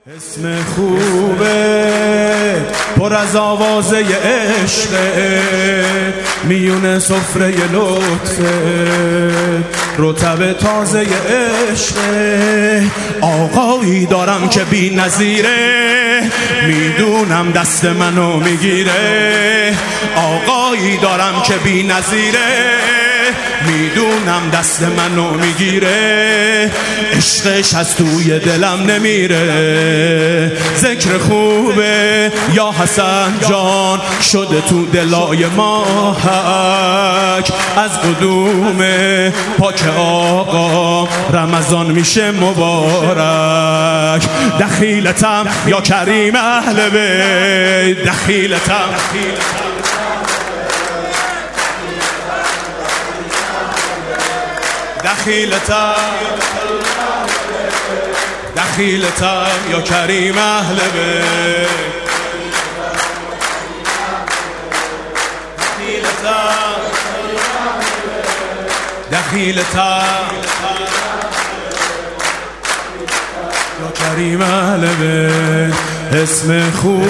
اسم خوبه پر از آوازه عشقه، میونه سفره لطفه، رطب تازه عشقه. آقایی دارم که بی نظیره، میدونم دست منو میگیره. آقایی دارم که بی نظیره، میدونم دست منو میگیره. عشقش از توی دلم نمیره. ذکر خوبه یا حسن جان، شده تو دلای ما حک. از قدوم پاک آقا رمضان میشه مبارک. دخیلتم یا کریم اهل بیت، دخیلتم دخیلتم یا کریم اهل بیت، دخیلتم یا کریم اهل بیت. اسم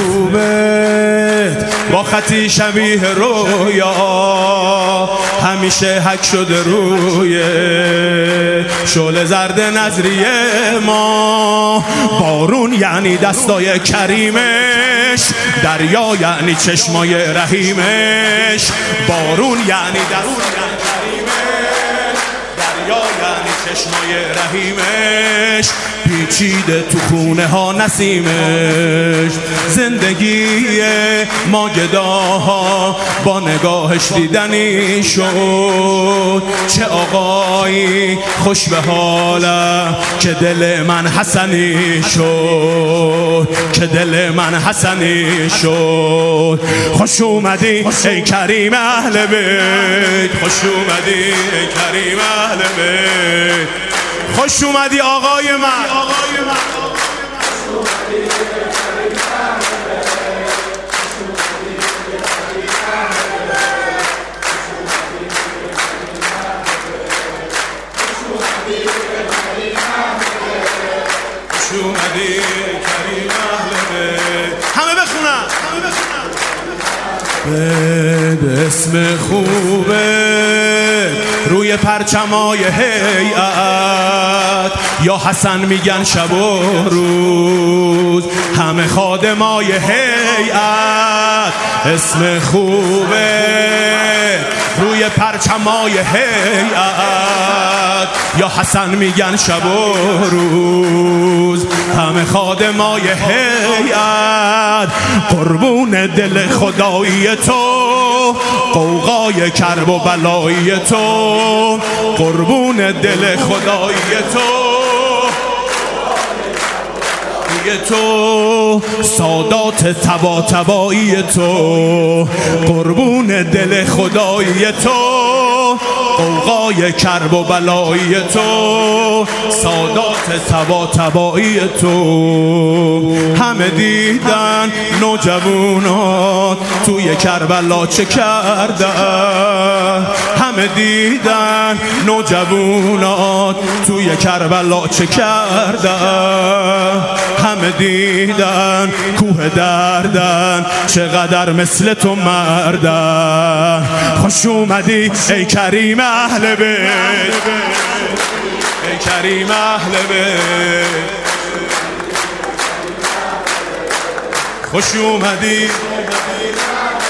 خوبت با خطی شبیه رویا، همیشه حک شده روی شعله زرد نظریه ما. بارون یعنی دستای کریمش، دریا یعنی چشمای رحیمش. بارون یعنی دستای کریمش، دریا یعنی چشمای رحیمش. پیچیده تو خونه ها نسیمش. زندگی ما گداها با نگاهش دیدنی شد. چه آقایی خوش به حالم که دل من حسنی شد، که دل من حسنی شد. خوش اومدی ای کریم اهل بیت، خوش اومدی ای کریم اهل بیت. خوش اومدی آقای من، همه بخونن به اسم خوبه روی پرچمای هیئت، یا حسن میگن شب و روز همه خادمای هیئت. اسم خوبه روی پرچمای هیئت، یا حسن میگن شب و روز همه خادمای هیئت. قربون دل خدایی تو، قوقای کرب و بلایی تو. قربون دل خدایی تو، سادات تبایی تو. قربون دل خدایی تو، قوقای کرب و بلایی تو. سادات تبایی تو. همه دیدن نوجوانات توی کربلا چه کردن. همه دیدن نوجوانات توی کربلا چه کردن. همه دیدن کوه دردن چقدر مثل تو مردن. خوش اومدی ای کریم اهل بیت، ای کریم اهل بیت. خوش اومدی